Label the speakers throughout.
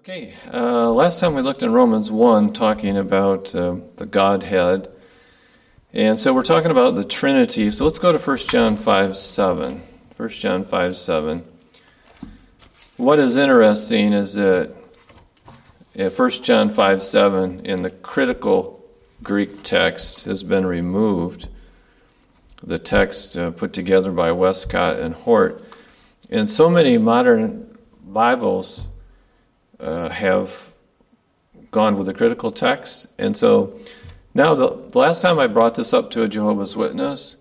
Speaker 1: Okay, last time we looked in Romans 1 talking about the Godhead. And so we're talking about the Trinity. So let's go to 1 John 5:7. 1 John 5:7. What is interesting is that in 1 John 5:7, in the critical Greek text has been removed. The text put together by Westcott and Hort. And so many modern Bibles have gone with the critical text. And so now the last time I brought this up to a Jehovah's Witness,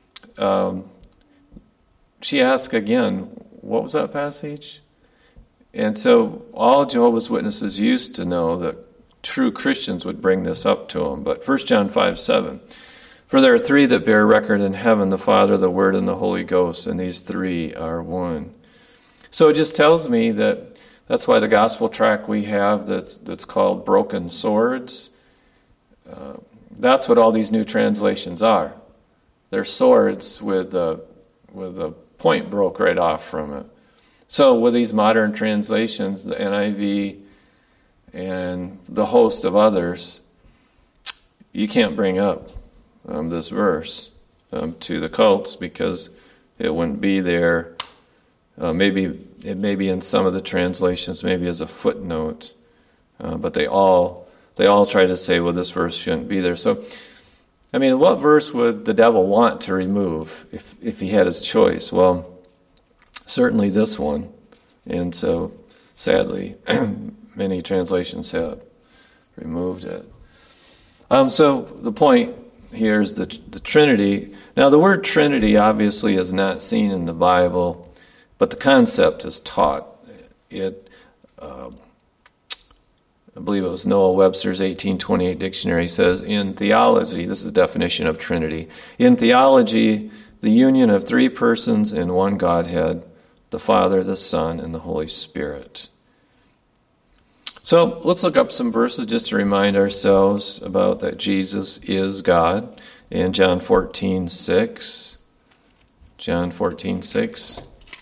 Speaker 1: she asked again, what was that passage? And so all Jehovah's Witnesses used to know that true Christians would bring this up to them. But 1 John 5:7, for there are three that bear record in heaven, the Father, the Word, and the Holy Ghost, and these three are one. So it just tells me that's why the gospel tract we have that's called Broken Swords, that's what all these new translations are. They're swords with the point broke right off from it. So with these modern translations, the NIV and the host of others, you can't bring up this verse to the cults because it wouldn't be there. Maybe it may be in some of the translations, maybe as a footnote, but they all try to say, well, this verse shouldn't be there. So, I mean, what verse would the devil want to remove if he had his choice? Well, certainly this one. And so, sadly, many translations have removed it. So the point here is the Trinity. Now, the word Trinity obviously is not seen in the Bible, but the concept is taught. I believe it was Noah Webster's 1828 dictionary says, in theology, this is the definition of Trinity, in theology, the union of three persons in one Godhead, the Father, the Son, and the Holy Spirit. So let's look up some verses just to remind ourselves about that Jesus is God. In John 14:6. John 14:6.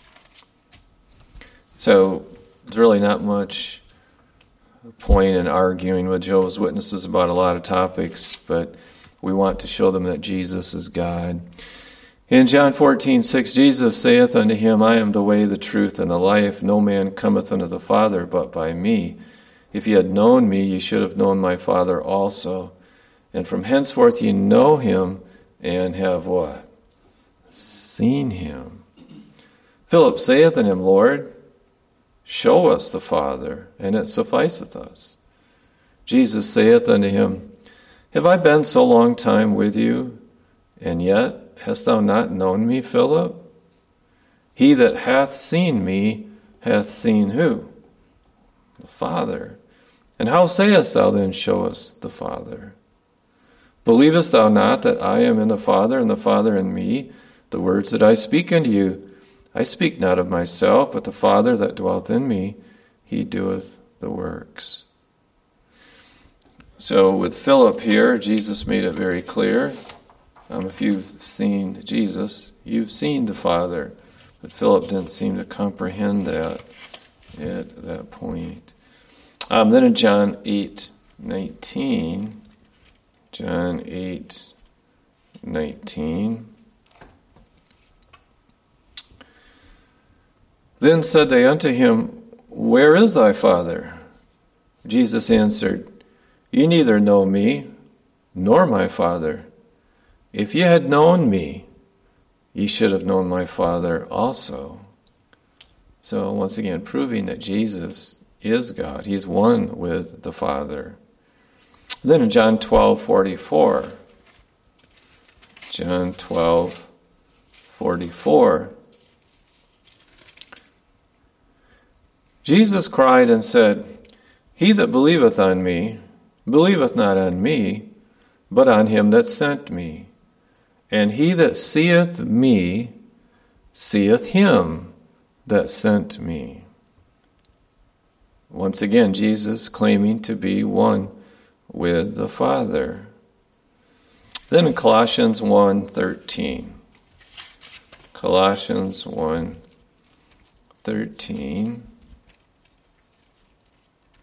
Speaker 1: So there's really not much point in arguing with Jehovah's Witnesses about a lot of topics, but we want to show them that Jesus is God. In John 14:6, Jesus saith unto him, I am the way, the truth, and the life. No man cometh unto the Father but by me. If ye had known me, ye should have known my Father also. And from henceforth ye know him and have what? Seen him. Philip saith unto him, Lord, show us the Father, and it sufficeth us. Jesus saith unto him, have I been so long time with you, and yet hast thou not known me, Philip? He that hath seen me hath seen who? The Father. And how sayest thou then, show us the Father? Believest thou not that I am in the Father, and the Father in me? The words that I speak unto you, I speak not of myself, but the Father that dwelleth in me, he doeth the works. So with Philip here, Jesus made it very clear. If you've seen Jesus, you've seen the Father. But Philip didn't seem to comprehend that at that point. Then in John 8:19, John 8:19, then said they unto him, where is thy Father? Jesus answered, ye neither know me, nor my Father. If ye had known me, ye should have known my Father also. So once again, proving that Jesus is God. He's one with the Father. Then in John 12:44, John 12:44, Jesus cried and said, he that believeth on me, believeth not on me, but on him that sent me. And he that seeth me, seeth him that sent me. Once again, Jesus claiming to be one with the Father. Then in Colossians 1:13. Colossians 1:13.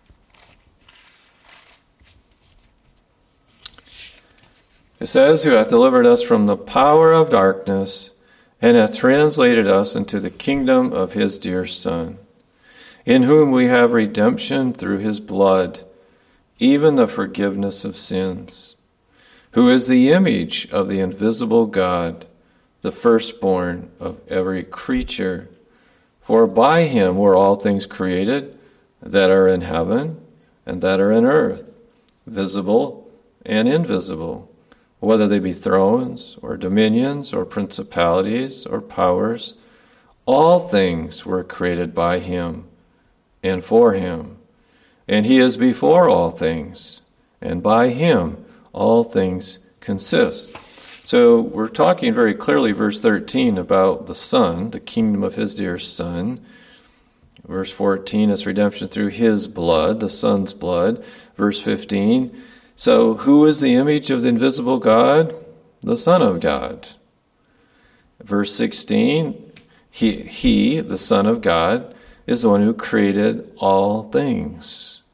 Speaker 1: It says, who hath delivered us from the power of darkness, and hath translated us into the kingdom of his dear Son, in whom we have redemption through his blood, even the forgiveness of sins, who is the image of the invisible God, the firstborn of every creature. For by him were all things created, that are in heaven and that are in earth, visible and invisible, whether they be thrones or dominions or principalities or powers. All things were created by him and for him. And he is before all things, and by him all things consist. So we're talking very clearly, verse 13, about the Son, the kingdom of his dear Son. Verse 14 is redemption through his blood, the Son's blood. Verse 15, so who is the image of the invisible God? The Son of God. Verse 16, he, the Son of God, is the one who created all things.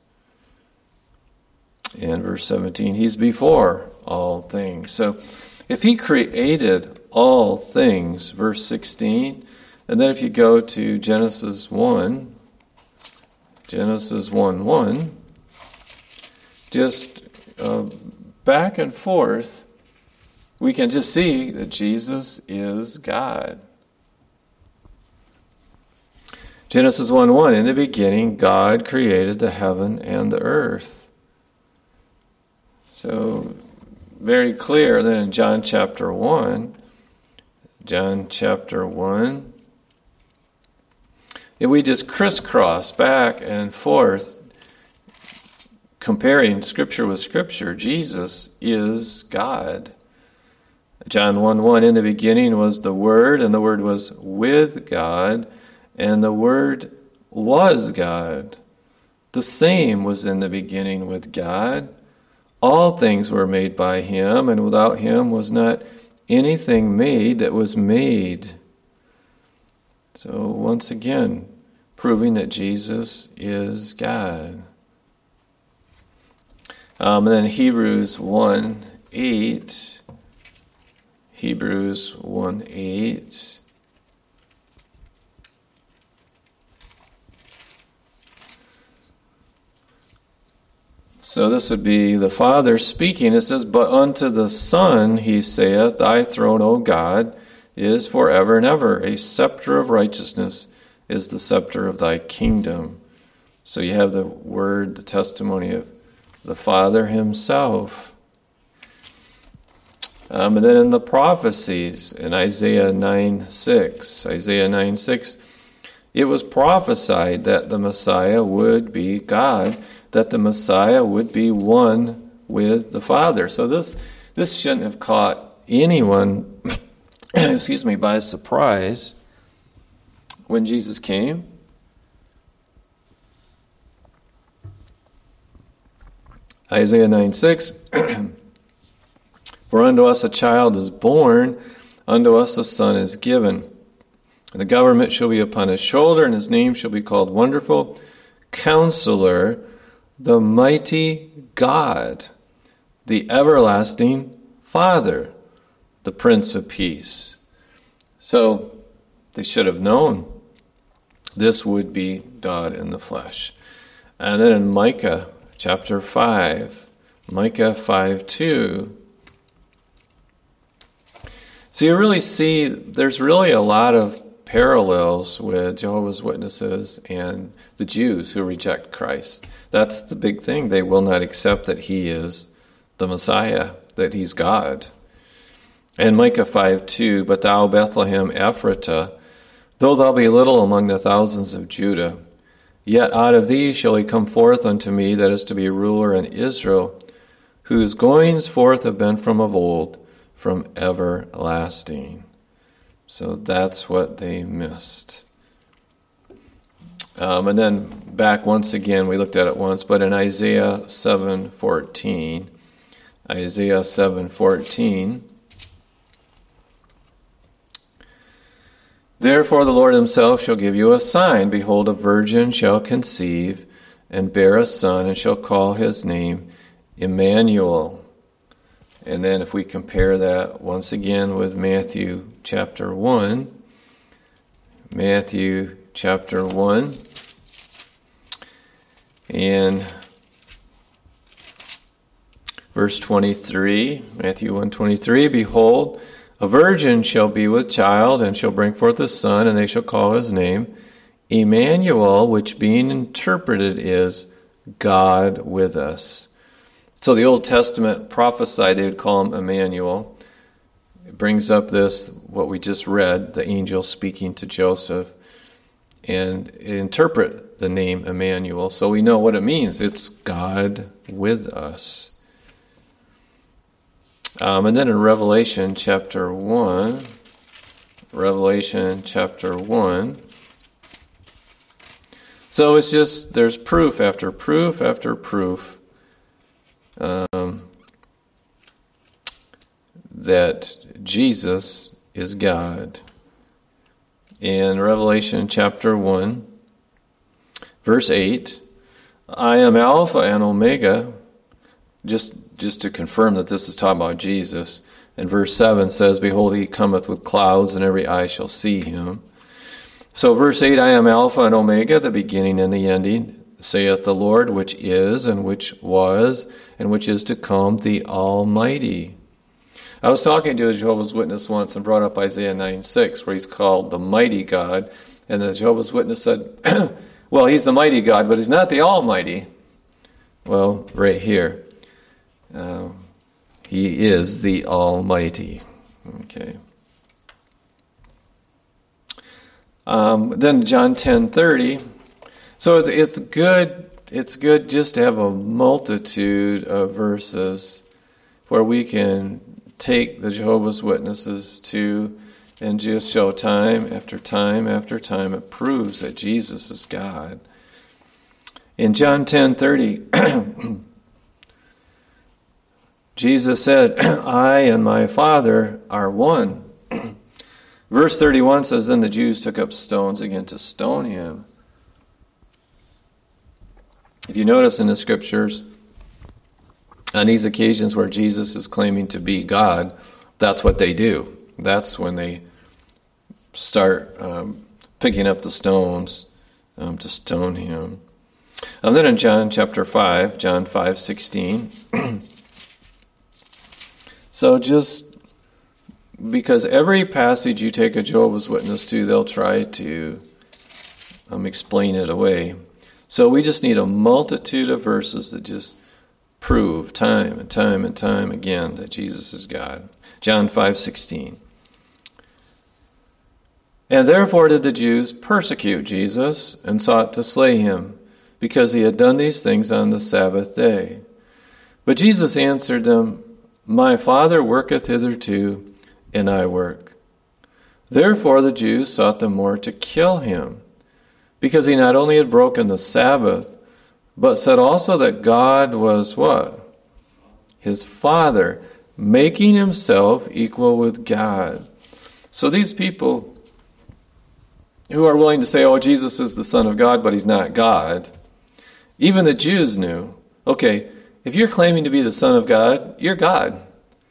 Speaker 1: And verse 17, he's before all things. So if he created all things, verse 16, and then if you go to Genesis 1, just back and forth, we can just see that Jesus is God. Genesis 1:1, in the beginning, God created the heaven and the earth. So, very clear that in John chapter 1, if we just crisscross back and forth, comparing Scripture with Scripture, Jesus is God. John 1:1, in the beginning was the Word, and the Word was with God, and the Word was God. The same was in the beginning with God. All things were made by him, and without him was not anything made that was made. So once again, proving that Jesus is God. And then Hebrews 1:8. Hebrews 1:8. So this would be the Father speaking. It says, but unto the Son he saith, thy throne, O God, is forever and ever. A scepter of righteousness is the scepter of thy kingdom. So you have the word, the testimony of the Father himself. And then in the prophecies, in Isaiah 9:6, it was prophesied that the Messiah would be God, that the Messiah would be one with the Father. So this shouldn't have caught anyone, by surprise when Jesus came. Isaiah 9:6, for unto us a child is born, unto us a son is given. And the government shall be upon his shoulder, and his name shall be called Wonderful, Counselor, the Mighty God, the Everlasting Father, the Prince of Peace. So they should have known this would be God in the flesh. And then in Micah chapter 5, Micah 5:2, so you really see there's really a lot of parallels with Jehovah's Witnesses and the Jews who reject Christ. That's the big thing. They will not accept that he is the Messiah, that he's God. And Micah 5:2, but thou, Bethlehem Ephratah, though thou be little among the thousands of Judah, yet out of thee shall he come forth unto me that is to be ruler in Israel, whose goings forth have been from of old, from everlasting. So that's what they missed. And then back once again, we looked at it once, but in Isaiah 7:14, therefore the Lord himself shall give you a sign. Behold, a virgin shall conceive and bear a son, and shall call his name Emmanuel. And then if we compare that once again with Matthew chapter 1, Matthew chapter 1, and verse 23, Matthew 1:23, behold, a virgin shall be with child, and shall bring forth a son, and they shall call his name Emmanuel, which being interpreted is God with us. So the Old Testament prophesied they would call him Emmanuel. It brings up this, what we just read, the angel speaking to Joseph, and interpret the name Emmanuel. So we know what it means. It's God with us. And then in Revelation chapter 1, so it's just, there's proof after proof after proof that Jesus is God. In Revelation chapter 1, verse 8, I am Alpha and Omega, just to confirm that this is talking about Jesus. And verse 7 says, behold, he cometh with clouds, and every eye shall see him. So verse 8, I am Alpha and Omega, the beginning and the ending, saith the Lord, which is, and which was, and which is to come, the Almighty. I was talking to a Jehovah's Witness once and brought up Isaiah 9:6, where he's called the Mighty God. And the Jehovah's Witness said, well, he's the Mighty God, but he's not the Almighty. Well, right here, he is the Almighty. Okay. Then John 10:30. So it's good. It's good just to have a multitude of verses where we can take the Jehovah's Witnesses to and just show time after time after time. It proves that Jesus is God. In John 10:30, Jesus said, I and my Father are one. Verse 31 says, then the Jews took up stones again to stone him. If you notice in the scriptures, on these occasions where Jesus is claiming to be God, that's what they do. That's when they start picking up the stones to stone him. And then in John chapter 5, John 5:16, so just because every passage you take a Jehovah's Witness to, they'll try to explain it away. So we just need a multitude of verses that just prove time and time and time again that Jesus is God. John 5:16. And therefore did the Jews persecute Jesus and sought to slay him, because he had done these things on the Sabbath day. But Jesus answered them, my Father worketh hitherto, and I work. Therefore the Jews sought the more to kill him, because he not only had broken the Sabbath, but said also that God was what? His Father, making himself equal with God. So these people who are willing to say, oh, Jesus is the Son of God, but he's not God, even the Jews knew, okay, if you're claiming to be the Son of God, you're God.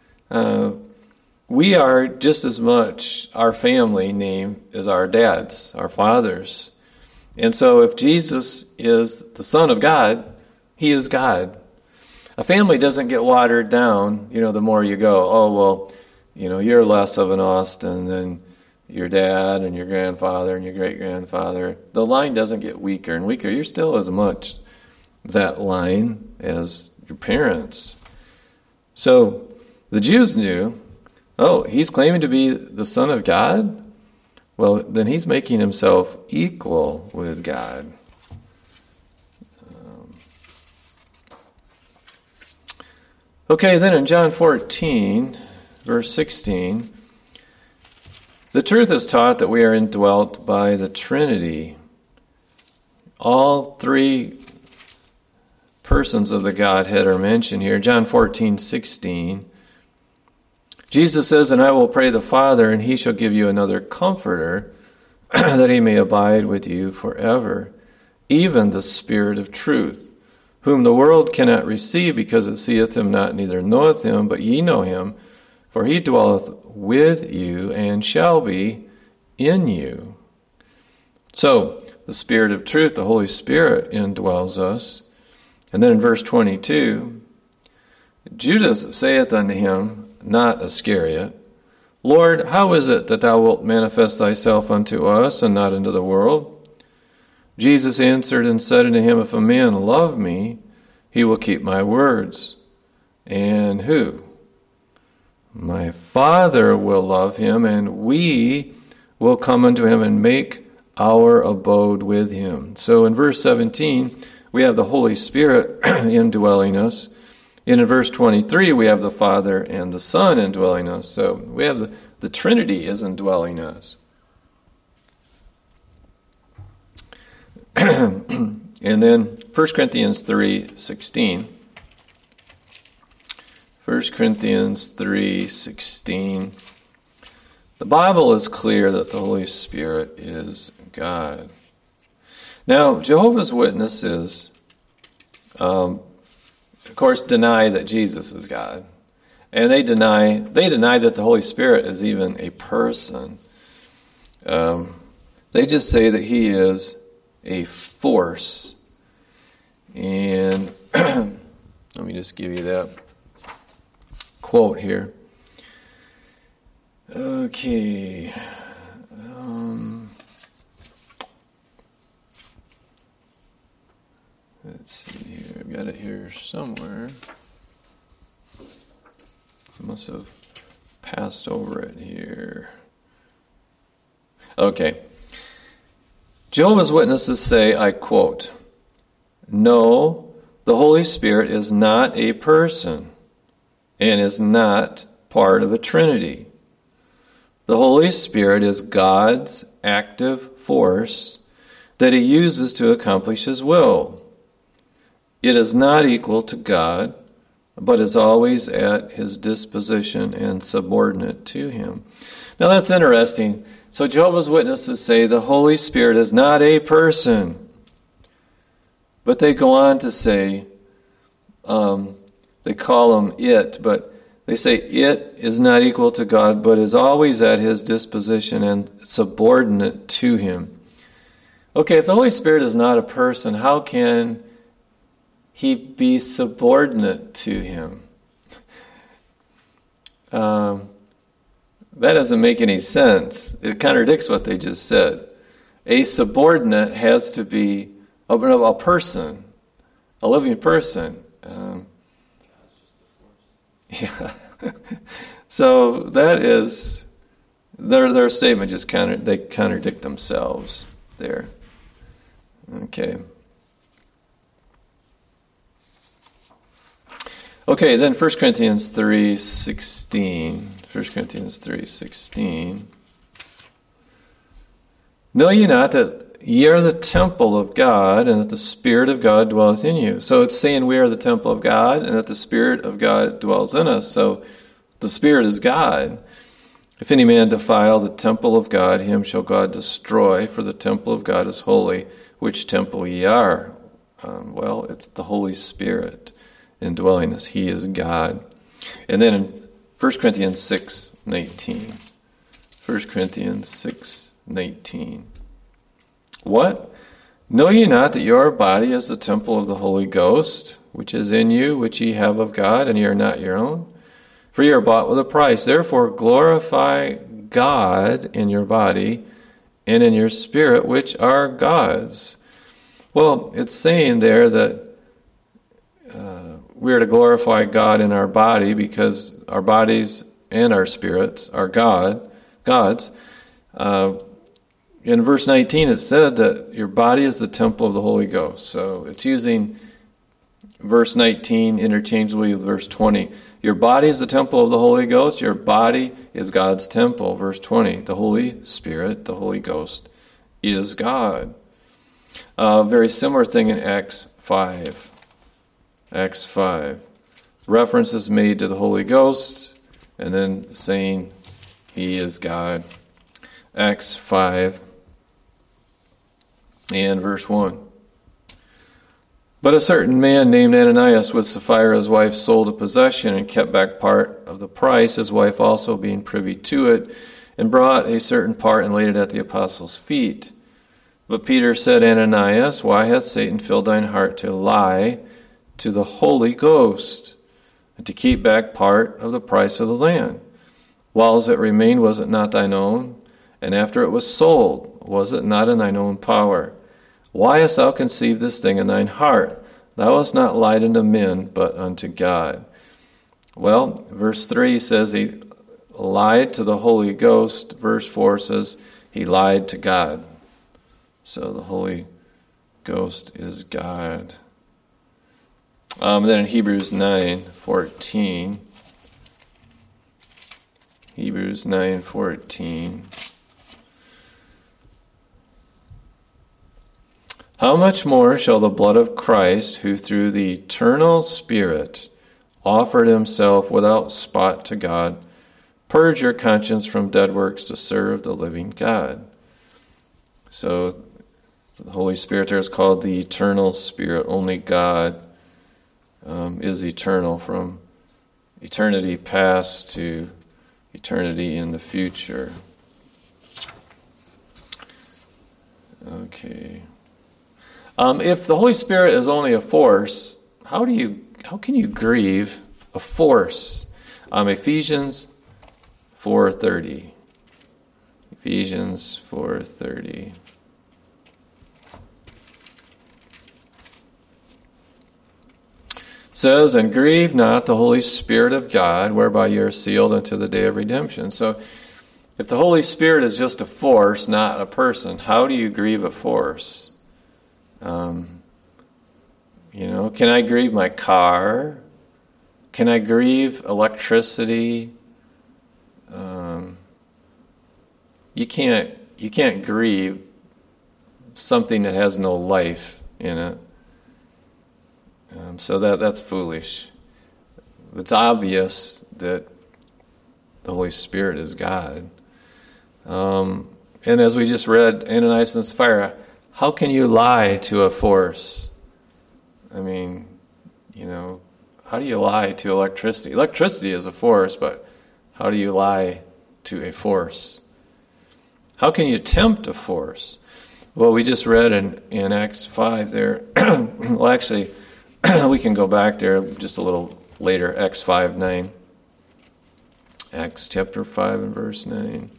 Speaker 1: We are just as much our family name as our dads, our fathers. And so if Jesus is the Son of God, he is God. A family doesn't get watered down, the more you go, oh, well, you're less of an Austin than your dad and your grandfather and your great-grandfather. The line doesn't get weaker and weaker. You're still as much that line as your parents. So the Jews knew, oh, he's claiming to be the Son of God? Well, then he's making himself equal with God. Okay, then in John 14, verse 16, the truth is taught that we are indwelt by the Trinity. All three persons of the Godhead are mentioned here. John 14:16. Jesus says, and I will pray the Father, and he shall give you another comforter, that he may abide with you forever, even the Spirit of truth, whom the world cannot receive, because it seeth him not, neither knoweth him, but ye know him, for he dwelleth with you, and shall be in you. So, the Spirit of truth, the Holy Spirit, indwells us. And then in verse 22, Judas saith unto him, not Iscariot, Lord, how is it that thou wilt manifest thyself unto us, and not unto the world? Jesus answered and said unto him, if a man love me, he will keep my words. And who? My Father will love him, and we will come unto him and make our abode with him. So in verse 17, we have the Holy Spirit indwelling us. And in verse 23, we have the Father and the Son indwelling us. So we have the Trinity is indwelling us. And then 1 Corinthians 3:16. 1 Corinthians 3:16. The Bible is clear that the Holy Spirit is God. Now, Jehovah's Witnesses, of course, deny that Jesus is God. And they deny that the Holy Spirit is even a person. They just say that he is a force. And let me just give you that quote here. Okay. Let's see here. I've got it here somewhere. I must have passed over it here. Okay. Jehovah's Witnesses say, I quote, no, the Holy Spirit is not a person and is not part of a Trinity. The Holy Spirit is God's active force that he uses to accomplish his will. It is not equal to God, but is always at his disposition and subordinate to him. Now that's interesting. So Jehovah's Witnesses say the Holy Spirit is not a person. But they go on to say, they call him it, but they say it is not equal to God, but is always at his disposition and subordinate to him. Okay, if the Holy Spirit is not a person, how can he be subordinate to him? That doesn't make any sense. It contradicts what they just said. A subordinate has to be a person, a living person. Yeah. So that is their statement. Just they contradict themselves there. Okay. Okay, then 1 Corinthians 3:16. 1 Corinthians 3:16. Know ye not that ye are the temple of God, and that the Spirit of God dwelleth in you? So it's saying we are the temple of God, and that the Spirit of God dwells in us. So the Spirit is God. If any man defile the temple of God, him shall God destroy, for the temple of God is holy, which temple ye are. Well, it's the Holy Spirit indwelling us. He is God. And then in 1 Corinthians 6:19. 1 Corinthians 6:19. What? Know ye not that your body is the temple of the Holy Ghost, which is in you, which ye have of God, and ye are not your own? For ye are bought with a price. Therefore glorify God in your body and in your spirit, which are God's. Well, it's saying there that we are to glorify God in our body because our bodies and our spirits are God's. In verse 19 it said that your body is the temple of the Holy Ghost. So it's using verse 19 interchangeably with verse 20. Your body is the temple of the Holy Ghost. Your body is God's temple. Verse 20. The Holy Spirit, the Holy Ghost, is God. Very similar thing in Acts 5. Acts 5. Reference is made to the Holy Ghost and then saying he is God. Acts 5 and verse 1. But a certain man named Ananias with Sapphira his wife sold a possession and kept back part of the price, his wife also being privy to it, and brought a certain part and laid it at the apostles' feet. But Peter said, Ananias, why hath Satan filled thine heart to lie to the Holy Ghost, and to keep back part of the price of the land? Whiles it remained, was it not thine own? And after it was sold, was it not in thine own power? Why hast thou conceived this thing in thine heart? Thou hast not lied unto men, but unto God. Well, verse 3 says he lied to the Holy Ghost. Verse 4 says he lied to God. So the Holy Ghost is God. Then in Hebrews 9:14. Hebrews 9:14. How much more shall the blood of Christ, who through the eternal Spirit offered himself without spot to God, purge your conscience from dead works to serve the living God? So the Holy Spirit there is called the eternal Spirit. Only God is eternal, from eternity past to eternity in the future. Okay. If the Holy Spirit is only a force, how can you grieve a force? Ephesians 4:30. Ephesians 4:30. Says, and grieve not the Holy Spirit of God, whereby you are sealed unto the day of redemption. So if the Holy Spirit is just a force, not a person, how do you grieve a force? Can I grieve my car? Can I grieve electricity? You can't grieve something that has no life in it. So that's foolish. It's obvious that the Holy Spirit is God. And as we just read, Ananias and Sapphira, how can you lie to a force? I mean, how do you lie to electricity? Electricity is a force, but how do you lie to a force? How can you tempt a force? Well, we just read in Acts 5 there. Well, actually, we can go back there just a little later, Acts 5:9. Acts chapter 5 and verse 9.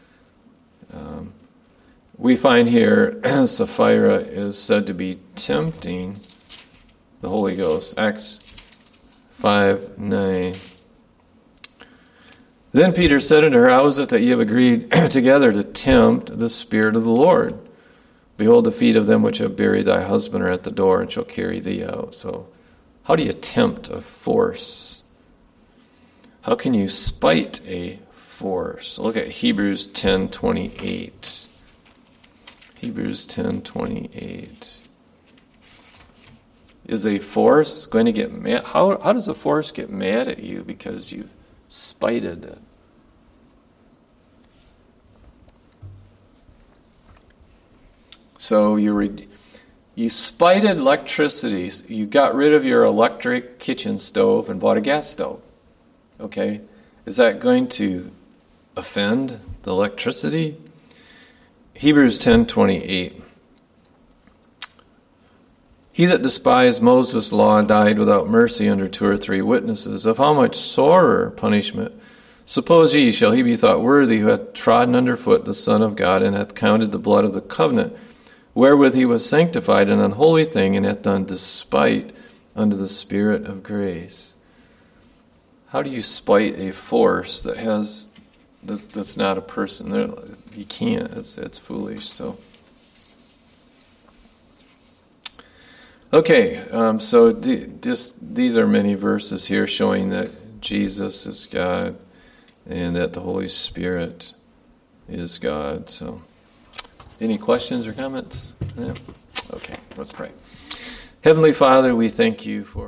Speaker 1: We find here Sapphira is said to be tempting the Holy Ghost. Acts 5:9. Then Peter said unto her, how is it that ye have agreed together to tempt the Spirit of the Lord? Behold, the feet of them which have buried thy husband are at the door, and shall carry thee out. So how do you tempt a force? How can you spite a force? Look at Hebrews 10:28. Hebrews 10:28. Is a force going to get mad? How does a force get mad at you because you've spited it? So you spited electricity. You got rid of your electric kitchen stove and bought a gas stove. Okay? Is that going to offend the electricity? Hebrews 10:28. He that despised Moses' law died without mercy under 2 or 3 witnesses. Of how much sorer punishment, suppose ye, shall he be thought worthy, who hath trodden under foot the Son of God, and hath counted the blood of the covenant, wherewith he was sanctified, an unholy thing, and hath done despite unto the Spirit of grace? How do you spite a force that's not a person? You can't. It's foolish. So. Okay, so these are many verses here showing that Jesus is God and that the Holy Spirit is God. So, any questions or comments? Yeah? Okay, let's pray. Heavenly Father, we thank you for